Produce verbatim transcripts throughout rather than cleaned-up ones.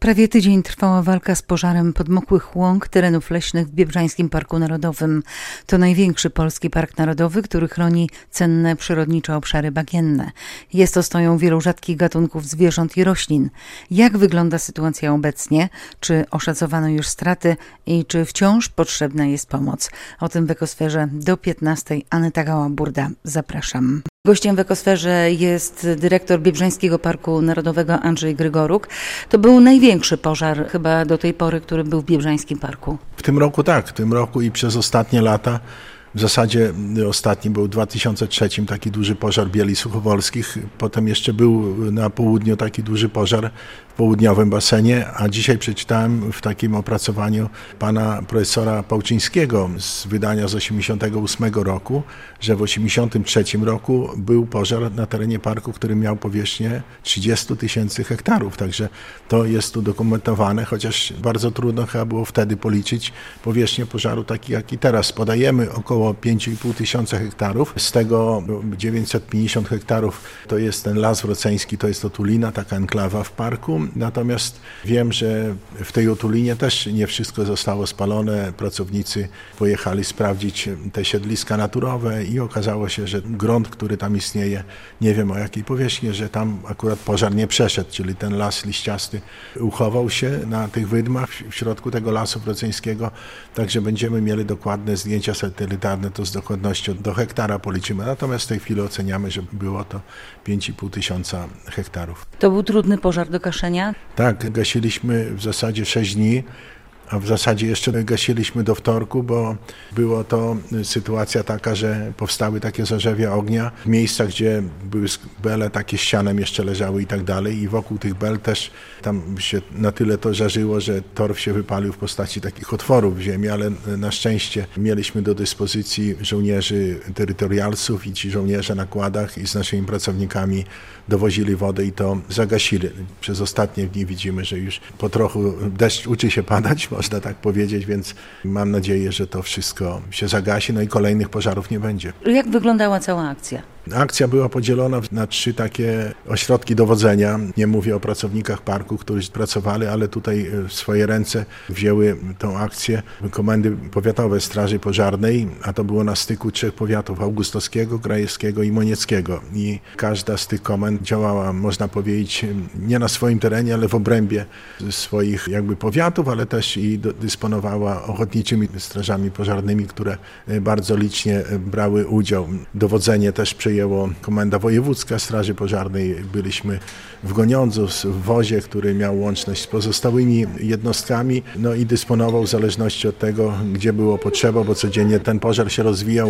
Prawie tydzień trwała walka z pożarem podmokłych łąk terenów leśnych w Biebrzańskim Parku Narodowym. To największy polski park narodowy, który chroni cenne przyrodnicze obszary bagienne. Jest ostoją wielu rzadkich gatunków zwierząt i roślin. Jak wygląda sytuacja obecnie? Czy oszacowano już straty i czy wciąż potrzebna jest pomoc? O tym w Ekosferze do piętnastej. Aneta Gała-Burda. Zapraszam. Gościem w Ekosferze jest dyrektor Biebrzańskiego Parku Narodowego Andrzej Grygoruk. To był największy pożar chyba do tej pory, który był w Biebrzańskim Parku. W tym roku tak, w tym roku i przez ostatnie lata. W zasadzie ostatni był w dwa tysiące trzecim taki duży pożar Bieli Suchowolskich. Potem jeszcze był na południu taki duży pożar w południowym basenie, a dzisiaj przeczytałem w takim opracowaniu pana profesora Pałczyńskiego z wydania z osiemdziesiątego ósmego roku, że w osiemdziesiątym trzecim roku był pożar na terenie parku, który miał powierzchnię trzydzieści tysięcy hektarów. Także to jest tu dokumentowane, chociaż bardzo trudno chyba było wtedy policzyć powierzchnię pożaru taki, jaki teraz. Podajemy około pięć i pół tysiąca hektarów, z tego dziewięćset pięćdziesiąt hektarów to jest ten las wroceński, to jest Otulina, taka enklawa w parku. Natomiast wiem, że w tej Otulinie też nie wszystko zostało spalone. Pracownicy pojechali sprawdzić te siedliska naturowe i okazało się, że grunt, który tam istnieje, nie wiem o jakiej powierzchni, że tam akurat pożar nie przeszedł, czyli ten las liściasty uchował się na tych wydmach w środku tego lasu wroceńskiego, także będziemy mieli dokładne zdjęcia satelitarne, to z dokładnością do hektara policzymy. Natomiast w tej chwili oceniamy, że było to pięć i pół tysiąca hektarów. To był trudny pożar do gaszenia? Tak, gasiliśmy w zasadzie sześć dni, a w zasadzie jeszcze gasiliśmy do wtorku, bo była to sytuacja taka, że powstały takie zarzewia ognia w miejscach, gdzie były bele, takie ścianem jeszcze leżały i tak dalej i wokół tych bel też tam się na tyle to żarzyło, że torf się wypalił w postaci takich otworów w ziemi, ale na szczęście mieliśmy do dyspozycji żołnierzy terytorialsów i ci żołnierze na kładach i z naszymi pracownikami dowozili wodę i to zagasili. Przez ostatnie dni widzimy, że już po trochu deszcz uczy się padać, można tak powiedzieć, więc mam nadzieję, że to wszystko się zagasi, no i kolejnych pożarów nie będzie. Jak wyglądała cała akcja? Akcja była podzielona na trzy takie ośrodki dowodzenia. Nie mówię o pracownikach parku, którzy pracowali, ale tutaj w swoje ręce wzięły tą akcję komendy powiatowe Straży Pożarnej, a to było na styku trzech powiatów: augustowskiego, grajewskiego i monieckiego. I każda z tych komend działała, można powiedzieć, nie na swoim terenie, ale w obrębie swoich jakby powiatów, ale też i dysponowała ochotniczymi strażami pożarnymi, które bardzo licznie brały udział. Dowodzenie też przejęło Komenda Wojewódzka Straży Pożarnej. Byliśmy w Goniądzu, w wozie, który miał łączność z pozostałymi jednostkami, no i dysponował w zależności od tego, gdzie było potrzeba, bo codziennie ten pożar się rozwijał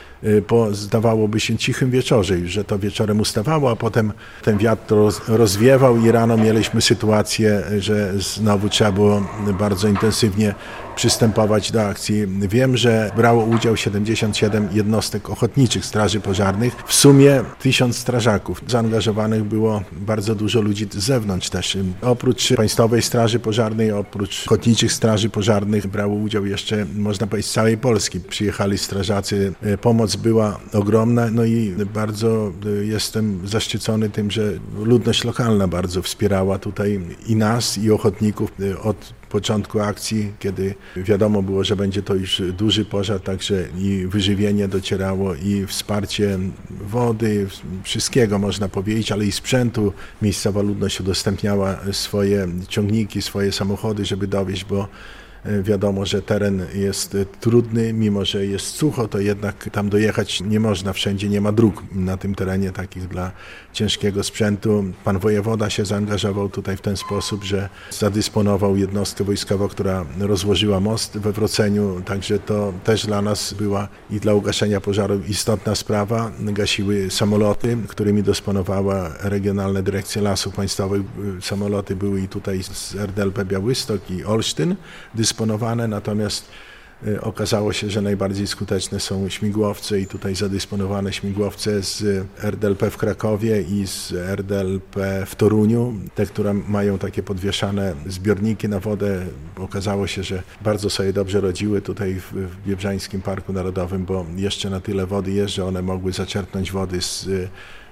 po, zdawałoby się, cichym wieczorze, już że to wieczorem ustawało, a potem ten wiatr roz, rozwiewał i rano mieliśmy sytuację, że znowu trzeba było bardzo intensywnie przystępować do akcji. Wiem, że brało udział siedemdziesiąt siedem jednostek ochotniczych straży pożarnych. W sumie tysiąc strażaków. Zaangażowanych było bardzo dużo ludzi z zewnątrz też. Oprócz Państwowej Straży Pożarnej, oprócz ochotniczych straży pożarnych brało udział jeszcze, można powiedzieć, z całej Polski. Przyjechali strażacy, pomoc była ogromna, no i bardzo jestem zaszczycony tym, że ludność lokalna bardzo wspierała tutaj i nas, i ochotników od początku akcji, kiedy wiadomo było, że będzie to już duży pożar, także i wyżywienie docierało, i wsparcie wody, wszystkiego można powiedzieć, ale i sprzętu. Miejscowa ludność udostępniała swoje ciągniki, swoje samochody, żeby dowieźć, bo wiadomo, że teren jest trudny, mimo że jest sucho, to jednak tam dojechać nie można, wszędzie nie ma dróg na tym terenie takich dla ciężkiego sprzętu. Pan wojewoda się zaangażował tutaj w ten sposób, że zadysponował jednostkę wojskową, która rozłożyła most we Wroceniu, także to też dla nas była i dla ugaszenia pożaru istotna sprawa. Gasiły samoloty, którymi dysponowała Regionalna Dyrekcja Lasów Państwowych. Samoloty były i tutaj z R D L P Białystok i Olsztyn dysponowane, natomiast okazało się, że najbardziej skuteczne są śmigłowce i tutaj zadysponowane śmigłowce z R D L P w Krakowie i z R D L P w Toruniu, te, które mają takie podwieszane zbiorniki na wodę. Okazało się, że bardzo sobie dobrze radziły tutaj w, w Biebrzańskim Parku Narodowym, bo jeszcze na tyle wody jest, że one mogły zaczerpnąć wody z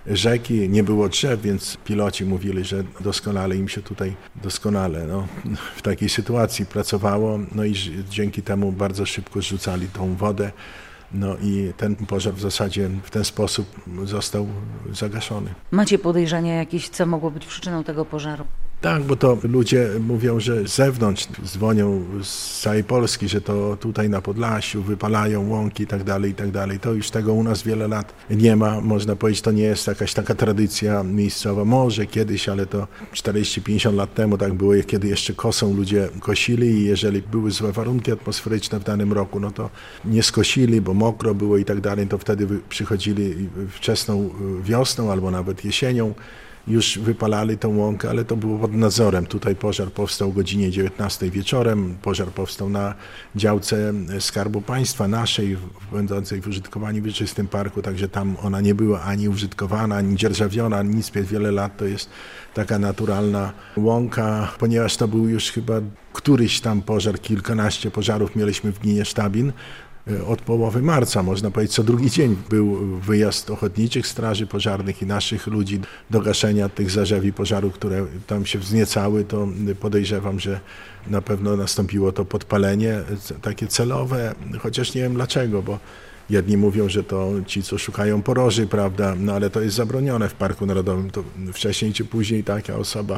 rzeki, nie było drzew, więc piloci mówili, że doskonale im się tutaj, doskonale no, w takiej sytuacji pracowało, no i dzięki temu bardzo szybko zrzucali tą wodę. No i ten pożar w zasadzie w ten sposób został zagaszony. Macie podejrzenia jakieś, co mogło być przyczyną tego pożaru? Tak, bo to ludzie mówią, że z zewnątrz dzwonią z całej Polski, że to tutaj na Podlasiu wypalają łąki i tak dalej, i tak dalej. To już tego u nas wiele lat nie ma. Można powiedzieć, to nie jest jakaś taka tradycja miejscowa. Może kiedyś, ale to czterdzieści pięćdziesiąt lat temu tak było, kiedy jeszcze kosą ludzie kosili i jeżeli były złe warunki atmosferyczne w danym roku, no to nie skosili, bo mokro było i tak dalej, to wtedy przychodzili wczesną wiosną albo nawet jesienią, już wypalali tą łąkę, ale to było pod nadzorem. Tutaj pożar powstał o godzinie dziewiętnastej wieczorem, pożar powstał na działce Skarbu Państwa naszej, będącej w użytkowaniu wieczystym parku, także tam ona nie była ani użytkowana, ani dzierżawiona, nic przez wiele lat. To jest taka naturalna łąka, ponieważ to był już chyba któryś tam pożar, kilkanaście pożarów mieliśmy w gminie Sztabin. Od połowy marca, można powiedzieć, co drugi dzień był wyjazd ochotniczych straży pożarnych i naszych ludzi do gaszenia tych zarzewi pożarów, które tam się wzniecały, to podejrzewam, że na pewno nastąpiło to podpalenie takie celowe, chociaż nie wiem dlaczego, bo jedni mówią, że to ci, co szukają poroży, prawda, no ale to jest zabronione w Parku Narodowym, to wcześniej czy później taka osoba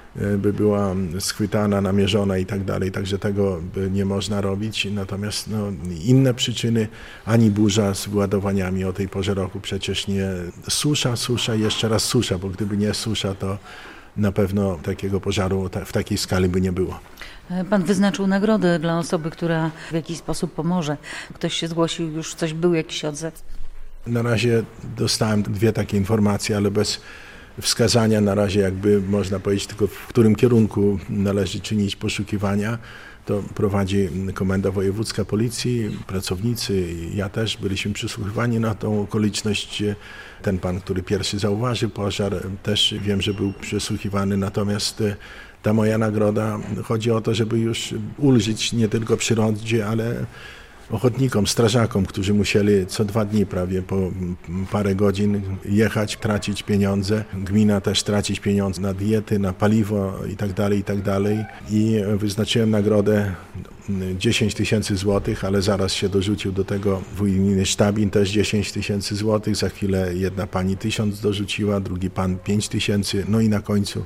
by była schwytana, namierzona i tak dalej, także tego by nie można robić. Natomiast no, inne przyczyny, ani burza z wyładowaniami o tej porze roku, przecież nie susza, susza i jeszcze raz susza, bo gdyby nie susza, to na pewno takiego pożaru w takiej skali by nie było. Pan wyznaczył nagrodę dla osoby, która w jakiś sposób pomoże. Ktoś się zgłosił, już coś był, jakiś odzew? Na razie dostałem dwie takie informacje, ale bez wskazania na razie jakby można powiedzieć tylko w którym kierunku należy czynić poszukiwania. To prowadzi Komenda Wojewódzka Policji, pracownicy, ja też byliśmy przysłuchiwani na tą okoliczność. Ten pan, który pierwszy zauważył pożar, też wiem, że był przysłuchiwany, natomiast ta moja nagroda, chodzi o to, żeby już ulżyć nie tylko przyrodzie, ale ochotnikom, strażakom, którzy musieli co dwa dni prawie po parę godzin jechać, tracić pieniądze. Gmina też tracić pieniądze na diety, na paliwo i tak dalej, i tak dalej. I wyznaczyłem nagrodę dziesięć tysięcy złotych, ale zaraz się dorzucił do tego wójt gminy Sztabin też dziesięć tysięcy złotych. Za chwilę jedna pani tysiąc dorzuciła, drugi pan pięć tysięcy, no i na końcu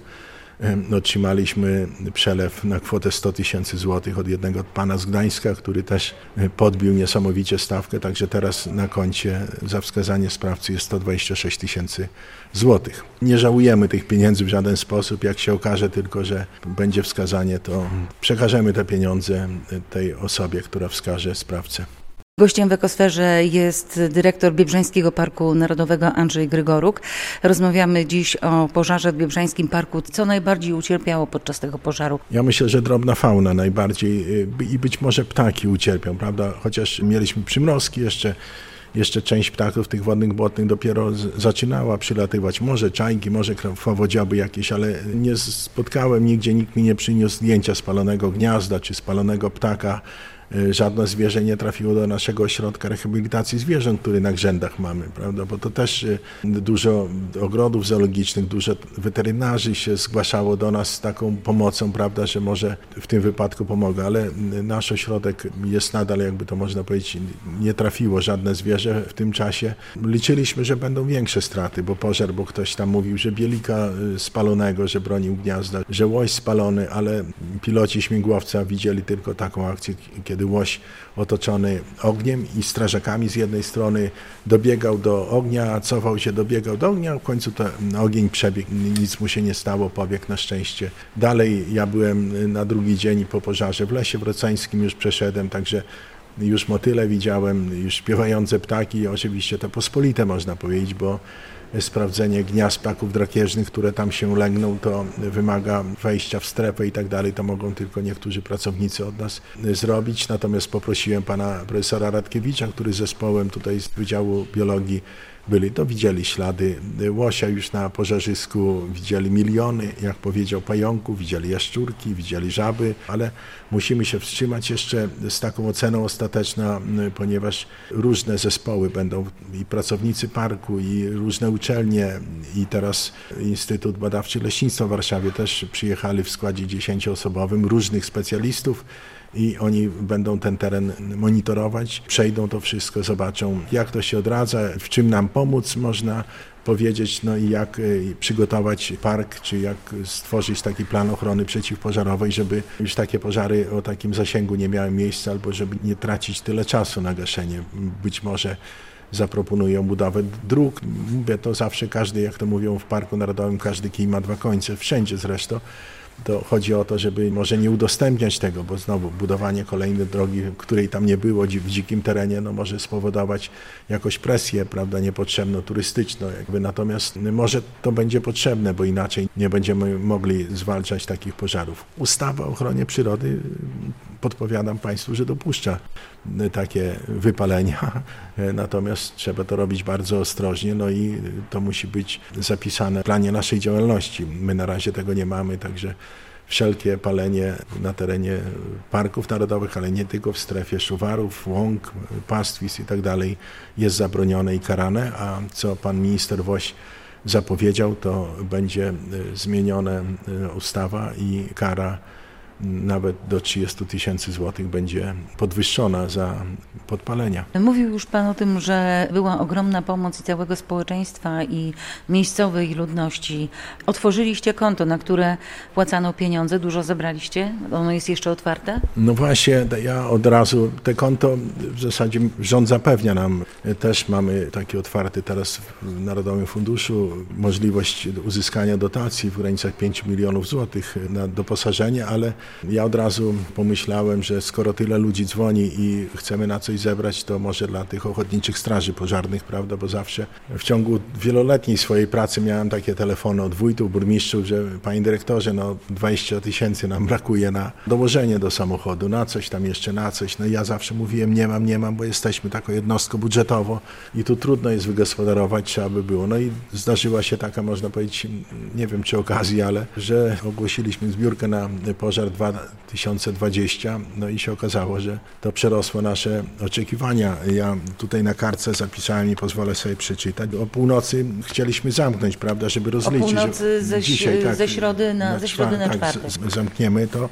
otrzymaliśmy przelew na kwotę sto tysięcy złotych od jednego pana z Gdańska, który też podbił niesamowicie stawkę, także teraz na koncie za wskazanie sprawcy jest sto dwadzieścia sześć tysięcy złotych. Nie żałujemy tych pieniędzy w żaden sposób, jak się okaże tylko, że będzie wskazanie, to przekażemy te pieniądze tej osobie, która wskaże sprawcę. Gościem w Ekosferze jest dyrektor Biebrzańskiego Parku Narodowego Andrzej Grygoruk. Rozmawiamy dziś o pożarze w Biebrzańskim Parku. Co najbardziej ucierpiało podczas tego pożaru? Ja myślę, że drobna fauna najbardziej i być może ptaki ucierpią, prawda? Chociaż mieliśmy przymrozki jeszcze. Jeszcze część ptaków tych wodnych błotnych dopiero z, zaczynała przylatywać. Może czajki, może krwawodziaby jakieś, ale nie spotkałem nigdzie, nikt mi nie przyniósł zdjęcia spalonego gniazda czy spalonego ptaka. Żadne zwierzę nie trafiło do naszego ośrodka rehabilitacji zwierząt, który na Grzędach mamy, prawda? Bo to też dużo ogrodów zoologicznych, dużo weterynarzy się zgłaszało do nas z taką pomocą, prawda, że może w tym wypadku pomogę, ale nasz ośrodek jest nadal, jakby to można powiedzieć, nie trafiło żadne zwierzę w tym czasie. Liczyliśmy, że będą większe straty, bo pożar, bo ktoś tam mówił, że bielika spalonego, że bronił gniazda, że łoś spalony, ale piloci śmigłowca widzieli tylko taką akcję, kiedy łoś otoczony ogniem i strażakami z jednej strony dobiegał do ognia, cofał się, dobiegał do ognia, w końcu ten ogień przebiegł, nic mu się nie stało, pobiegł na szczęście. Dalej ja byłem na drugi dzień po pożarze w Lesie Wrocańskim, już przeszedłem, także już motyle widziałem, już śpiewające ptaki, oczywiście to pospolite można powiedzieć, bo sprawdzenie gniazd ptaków drapieżnych, które tam się legną, to wymaga wejścia w strefę i tak dalej, to mogą tylko niektórzy pracownicy od nas zrobić. Natomiast poprosiłem pana profesora Radkiewicza, który z zespołem tutaj z Wydziału Biologii byli, to widzieli ślady łosia już na pożarzysku, widzieli miliony, jak powiedział, pająków, widzieli jaszczurki, widzieli żaby, ale musimy się wstrzymać jeszcze z taką oceną ostateczną, ponieważ różne zespoły będą i pracownicy parku, i różne uczelnie, i teraz Instytut Badawczy Leśnictwa w Warszawie też przyjechali w składzie dziesięcioosobowym różnych specjalistów i oni będą ten teren monitorować, przejdą to wszystko, zobaczą, jak to się odradza, w czym nam pomóc można powiedzieć, no i jak przygotować park, czy jak stworzyć taki plan ochrony przeciwpożarowej, żeby już takie pożary o takim zasięgu nie miały miejsca, albo żeby nie tracić tyle czasu na gaszenie. Być może zaproponują budowę dróg. Mówię to zawsze, każdy, jak to mówią w Parku Narodowym, każdy kij ma dwa końce, wszędzie zresztą. To chodzi o to, żeby może nie udostępniać tego, bo znowu budowanie kolejnej drogi, której tam nie było w dzikim terenie, no może spowodować jakąś presję, prawda, niepotrzebną, turystyczną jakby. Natomiast może to będzie potrzebne, bo inaczej nie będziemy mogli zwalczać takich pożarów. Ustawa o ochronie przyrody, podpowiadam Państwu, że dopuszcza takie wypalenia, natomiast trzeba to robić bardzo ostrożnie, no i to musi być zapisane w planie naszej działalności. My na razie tego nie mamy, także wszelkie palenie na terenie parków narodowych, ale nie tylko w strefie szuwarów, łąk, pastwisk i tak dalej jest zabronione i karane, a co pan minister Woś zapowiedział, to będzie zmieniona ustawa i kara nawet do trzydziestu tysięcy złotych będzie podwyższona za podpalenia. Mówił już Pan o tym, że była ogromna pomoc i całego społeczeństwa i miejscowej ludności. Otworzyliście konto, na które płacano pieniądze. Dużo zebraliście? Ono jest jeszcze otwarte? No właśnie, ja od razu te konto w zasadzie rząd zapewnia nam. Też mamy taki otwarty teraz w Narodowym Funduszu możliwość uzyskania dotacji w granicach pięciu milionów złotych na doposażenie, ale ja od razu pomyślałem, że skoro tyle ludzi dzwoni i chcemy na coś zebrać, to może dla tych ochotniczych straży pożarnych, prawda, bo zawsze w ciągu wieloletniej swojej pracy miałem takie telefony od wójtów, burmistrzów, że panie dyrektorze, no dwadzieścia tysięcy nam brakuje na dołożenie do samochodu, na coś tam jeszcze, na coś. No ja zawsze mówiłem, nie mam, nie mam, bo jesteśmy taką jednostką budżetowo i tu trudno jest wygospodarować, trzeba by było. No i zdarzyła się taka, można powiedzieć, nie wiem czy okazja, ale że ogłosiliśmy zbiórkę na pożar dwa tysiące dwudziesty, no i się okazało, że to przerosło nasze oczekiwania. Ja tutaj na kartce zapisałem i pozwolę sobie przeczytać. O północy chcieliśmy zamknąć, prawda, żeby rozliczyć. O północy ze, dzisiaj, tak, ze środy na, na ze środy na czwartek. Tak, zamkniemy to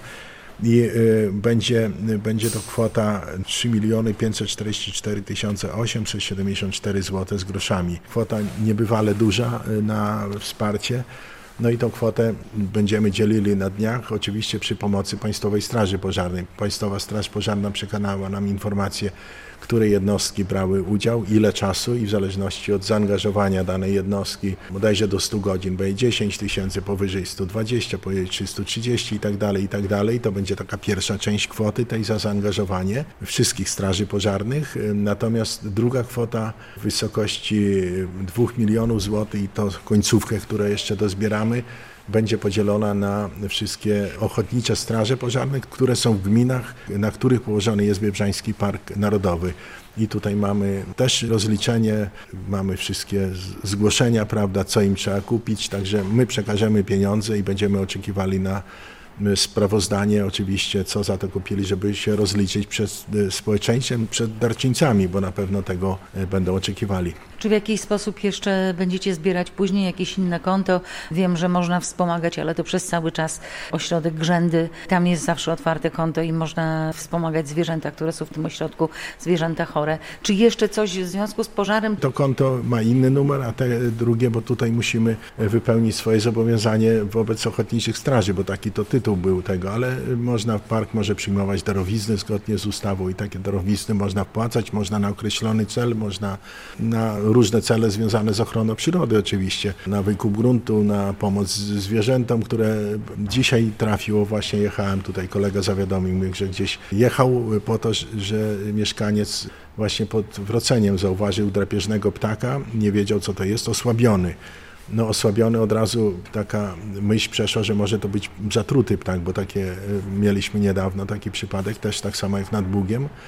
i y, będzie, będzie to kwota trzy miliony pięćset czterdzieści cztery tysiące osiemset siedemdziesiąt cztery złote z groszami. Kwota niebywale duża y, na wsparcie. No i tą kwotę będziemy dzielili na dniach, oczywiście przy pomocy Państwowej Straży Pożarnej. Państwowa Straż Pożarna przekazała nam informacje, które jednostki brały udział, ile czasu i w zależności od zaangażowania danej jednostki, bodajże do stu godzin, będzie dziesięć tysięcy, powyżej stu dwudziestu, powyżej trzystu trzydziestu i tak dalej, i tak dalej. To będzie taka pierwsza część kwoty tej za zaangażowanie wszystkich straży pożarnych. Natomiast druga kwota w wysokości dwóch milionów złotych i to końcówkę, którą jeszcze dozbieramy, będzie podzielona na wszystkie ochotnicze straże pożarne, które są w gminach, na których położony jest Biebrzański Park Narodowy. I tutaj mamy też rozliczenie, mamy wszystkie zgłoszenia, prawda, co im trzeba kupić, także my przekażemy pieniądze i będziemy oczekiwali na sprawozdanie oczywiście, co za to kupili, żeby się rozliczyć przed społeczeństwem, przed darczyńcami, bo na pewno tego będą oczekiwali. Czy w jakiś sposób jeszcze będziecie zbierać później jakieś inne konto? Wiem, że można wspomagać, ale to przez cały czas ośrodek Grzędy. Tam jest zawsze otwarte konto i można wspomagać zwierzęta, które są w tym ośrodku, zwierzęta chore. Czy jeszcze coś w związku z pożarem? To konto ma inny numer, a te drugie, bo tutaj musimy wypełnić swoje zobowiązanie wobec ochotniczych straży, bo taki to tytuł był tego, ale można, park może przyjmować darowizny zgodnie z ustawą i takie darowizny można wpłacać, można na określony cel, można na różne cele związane z ochroną przyrody oczywiście, na wykup gruntu, na pomoc zwierzętom, które dzisiaj trafiło, właśnie jechałem tutaj, kolega zawiadomił mnie, że gdzieś jechał po to, że mieszkaniec właśnie pod Wroceniem zauważył drapieżnego ptaka, nie wiedział co to jest, osłabiony. No osłabiony od razu taka myśl przeszła, że może to być zatruty ptak, bo takie mieliśmy niedawno taki przypadek, też tak samo jak nad Bugiem.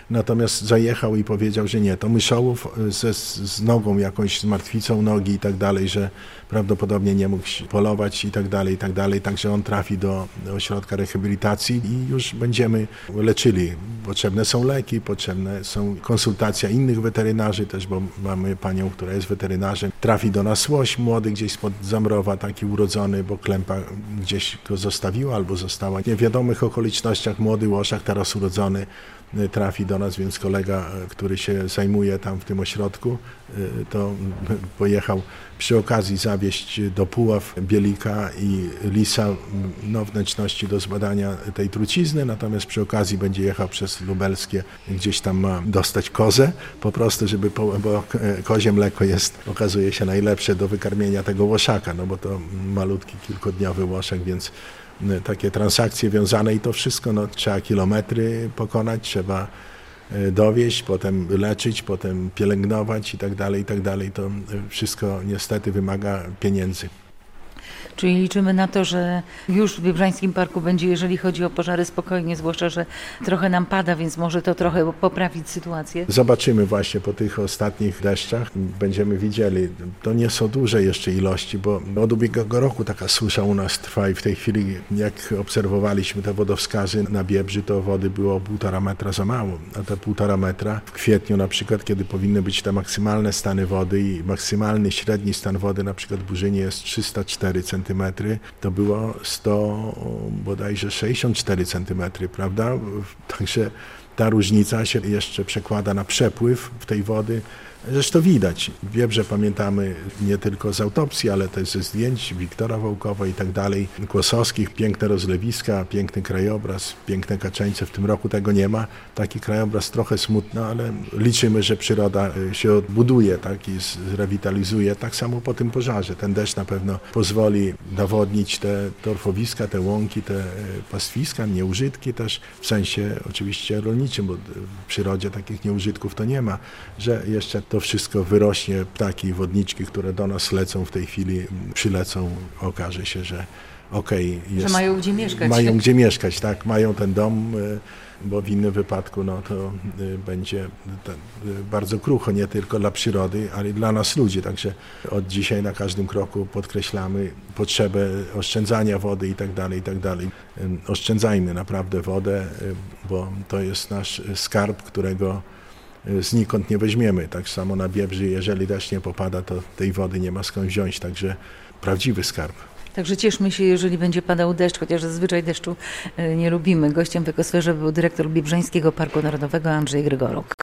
natomiast zajechał i powiedział, że nie, to Myszołów ze, z nogą jakąś, z martwicą nogi i tak dalej, że prawdopodobnie nie mógł polować i tak dalej, i tak dalej, także on trafi do, do ośrodka rehabilitacji i już będziemy leczyli. Potrzebne są leki, potrzebne są konsultacja innych weterynarzy też, bo mamy panią, która jest weterynarzem. Trafi do nas łoś młody gdzieś spod Zamrowa, taki urodzony, bo klępa gdzieś go zostawiła albo została. W niewiadomych okolicznościach młody łoszak, teraz urodzony, trafi do nas, więc kolega, który się zajmuje tam w tym ośrodku, to pojechał przy okazji zawieźć do Puław bielika i lisa, no, wnętrzności do zbadania tej trucizny, natomiast przy okazji będzie jechał przez Lubelskie, gdzieś tam ma dostać kozę, po prostu, żeby, po, bo kozie mleko jest, okazuje się, najlepsze do wykarmienia tego łoszaka, no bo to malutki, kilkudniowy łoszak, więc takie transakcje wiązane i to wszystko, no, trzeba kilometry pokonać, trzeba dowieść, potem leczyć, potem pielęgnować i tak dalej, i tak dalej. To wszystko niestety wymaga pieniędzy. Czyli liczymy na to, że już w Biebrzańskim Parku będzie, jeżeli chodzi o pożary, spokojnie, zwłaszcza, że trochę nam pada, więc może to trochę poprawić sytuację. Zobaczymy właśnie po tych ostatnich deszczach, będziemy widzieli. To nie są duże jeszcze ilości, bo od ubiegłego roku taka susza u nas trwa i w tej chwili, jak obserwowaliśmy te wodowskazy na Biebrzy, to wody było półtora metra za mało. A te półtora metra w kwietniu na przykład, kiedy powinny być te maksymalne stany wody i maksymalny średni stan wody na przykład w Burzynie jest trzysta cztery centymetry, to było sto bodajże sześćdziesiąt cztery centymetry, prawda? Także ta różnica się jeszcze przekłada na przepływ tej wody. Zresztą widać. W Biebrze pamiętamy nie tylko z autopsji, ale też ze zdjęć Wiktora Wołkowa i tak dalej. Kłosowskich, piękne rozlewiska, piękny krajobraz, piękne kaczeńce. W tym roku tego nie ma. Taki krajobraz trochę smutny, ale liczymy, że przyroda się odbuduje, tak, i zrewitalizuje. Tak samo po tym pożarze. Ten deszcz na pewno pozwoli nawodnić te torfowiska, te łąki, te pastwiska, nieużytki też, w sensie oczywiście rolniczym, bo w przyrodzie takich nieużytków to nie ma, że jeszcze to wszystko wyrośnie, ptaki, wodniczki, które do nas lecą w tej chwili, przylecą, okaże się, że okej, okay, jest, że mają gdzie mieszkać. Mają gdzie mieszkać, tak, mają ten dom, bo w innym wypadku no, to będzie bardzo krucho, nie tylko dla przyrody, ale i dla nas ludzi. Także od dzisiaj na każdym kroku podkreślamy potrzebę oszczędzania wody i tak dalej, i tak dalej. Oszczędzajmy naprawdę wodę, bo to jest nasz skarb, którego znikąd nie weźmiemy. Tak samo na Biebrzy, jeżeli deszcz nie popada, to tej wody nie ma skąd wziąć, także prawdziwy skarb. Także cieszmy się, jeżeli będzie padał deszcz, chociaż zazwyczaj deszczu nie lubimy. Gościem w Ekosferze był dyrektor Biebrzańskiego Parku Narodowego Andrzej Grygoruk.